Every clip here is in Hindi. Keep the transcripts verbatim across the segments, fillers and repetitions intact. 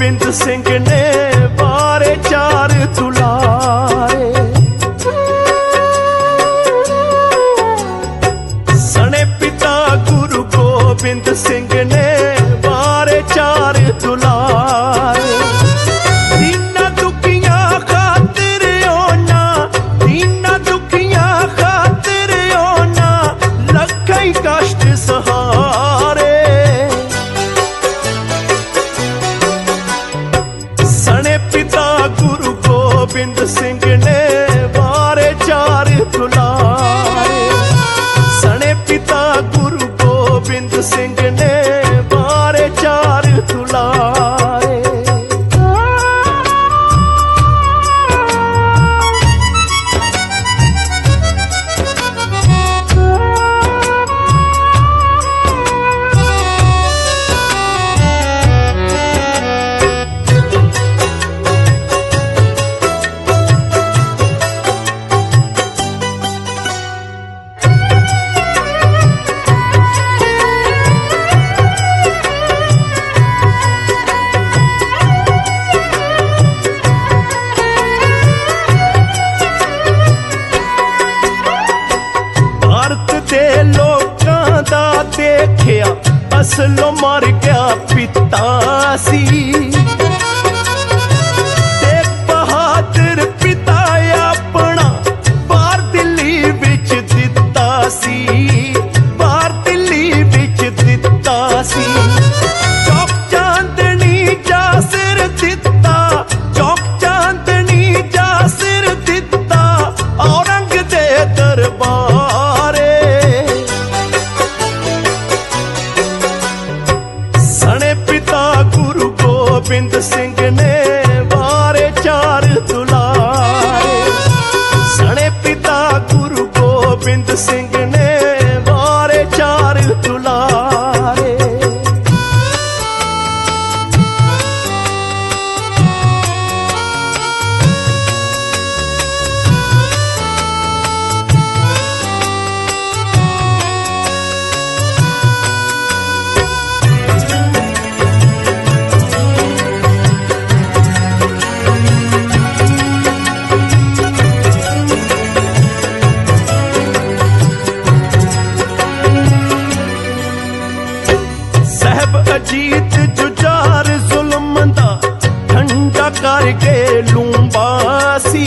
गोबिंद सिंह ने बारे चार दुलारे। सने पिता गुरु गोबिंद सिंह ने बारे चार दुलारे। दीना दुखिया खातिर ओना, दीना दुखिया खातिर ओना लखई कष्ट सहारे। सने पिता गुरु गोबिंद सिंह ने बारे चार दुलारे। सने पिता गुरु गोबिंद सिंह ने बारे चार दुलारे। देखिया असलों मर गया पिता सी। देख बहादुर पिता अपना बाहर दिल्ली विच दिता सी, बाहर दिल्ली विच दिता सी। चौक चांदनी जा सिर दिता, चौक चांदनी जा सिर दिता औरंग दे दरबारे। सने पिता गुरु गोबिंद सिंह ने बारे चार दुलारे। सने पिता गुरु गोबिंद सिंह ने बारे चार दुलारे। अजीत जुजार जुल्म दा ठंडा करके लूंबासी।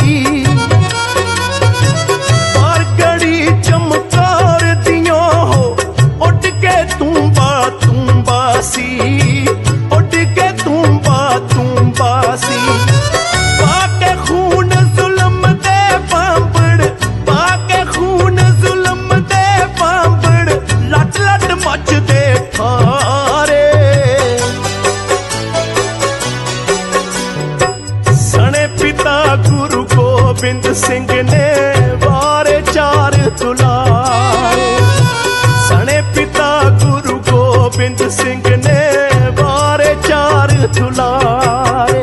पर गड़ी चमकार दियो हो उड़ के तुम्बा तुम्बासी, उड़ के तुम्बा तुम्बासी। पाके खून जुल्म दे पांपड़, पाके खून जुल्म दे पांपड़ लट लट मच दे ठारे। सने पिता गुरु गोबिंद सिंह ने बारे चार दुलारे। सने पिता गुरु गोबिंद सिंह ने बारे चार दुलारे।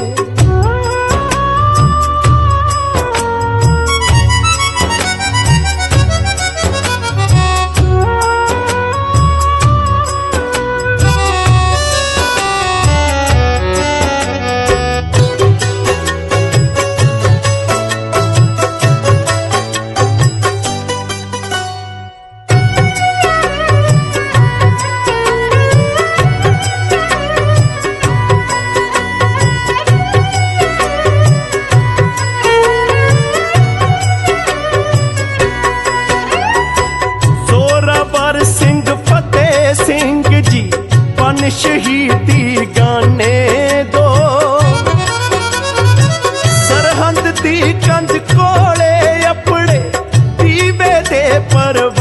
शहीदी गाने दो सरहंद दी कंध कोले अपने दीवे दे पर